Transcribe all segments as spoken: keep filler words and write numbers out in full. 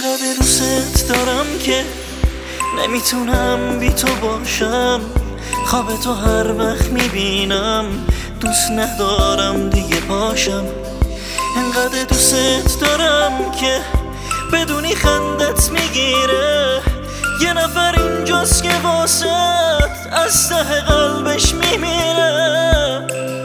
انقدر دوست دارم که نمیتونم بی تو باشم. خواب تو هر وقت میبینم دوست ندارم دیگه پاشم. انقدر دوست دارم که بدونی خندت میگیره. یه نفر اینجاست که واسط از ته قلبش میمیره.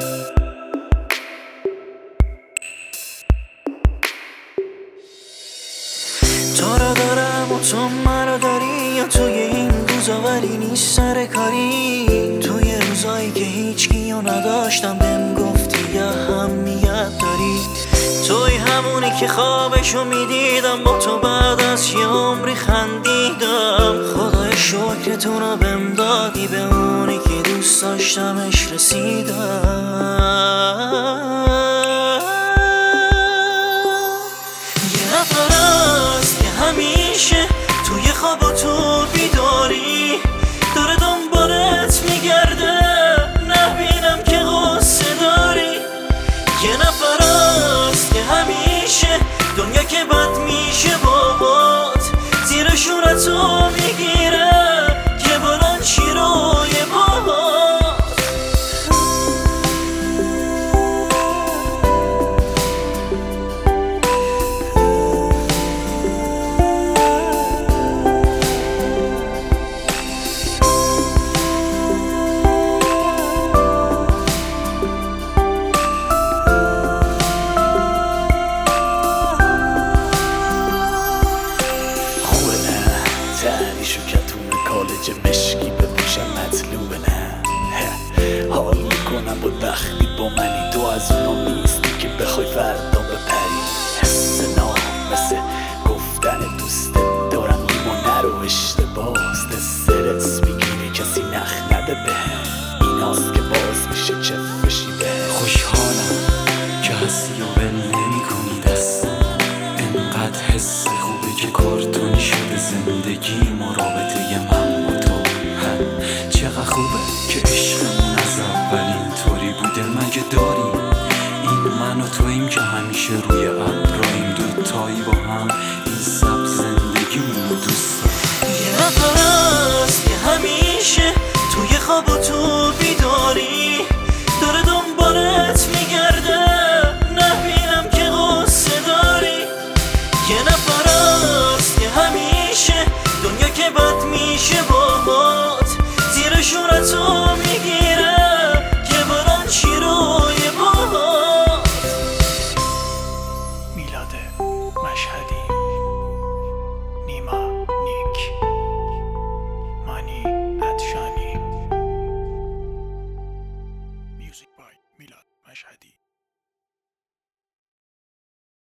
تو رو دارم و تو مرا داری، یا توی این روزا ولی نیست سر کاری. توی روزایی که هیچ کیو نداشتم بهم گفتی یا اهمیت داری. توی همونی که خوابشو میدیدم با تو بعد از یه عمری خندیدم. خدای شکرتونو بهم دادی، به اونی که دوست داشتمش رسیدم. یه نفر هست که همیشه توی خواب و تو بیداری داره دنبالت میگرده، نبینم که غصه داری. یه نفر هست که همیشه دنیا که بد میشه بابات زیر شونتو میگیره که بلند شی روی باهات. کالج مشکی بپوشم مطلوبه نه. حال میکنم با وقتی با منی، تو از اونا نیستی که بخوای فردا بپری. حس نام مثل گفتن دوست دارم میمونه رو اشتباست. استرس میگیره کسی نخ نده بهم، ایناست که باز میشه چفشی بهم. خوشحالم که هستی و ول نمی کنی دستم، انقدر حس خوبه که کارتونی شده زندگی مرابطه من با تو. چقدر خوبه که عشقمون از اول اینطوری بوده. مگه داریم این من و تویم که همیشه روی ابراهیم دوتایی با هم این سب زندگیمونو دوست دارم. یه نفر هست که همیشه توی خواب و تو بیداری داره دنبالت میگرده، نبینم که غصه داری. یه نفر هست که همیشه دنیا که بد میشه بابات زیر شونتو میگیره که بلند شی روی باهات. میلاد مشهدی، نیما نیک، مانی ادشانی. میوزیک بای میلاد مشهدی.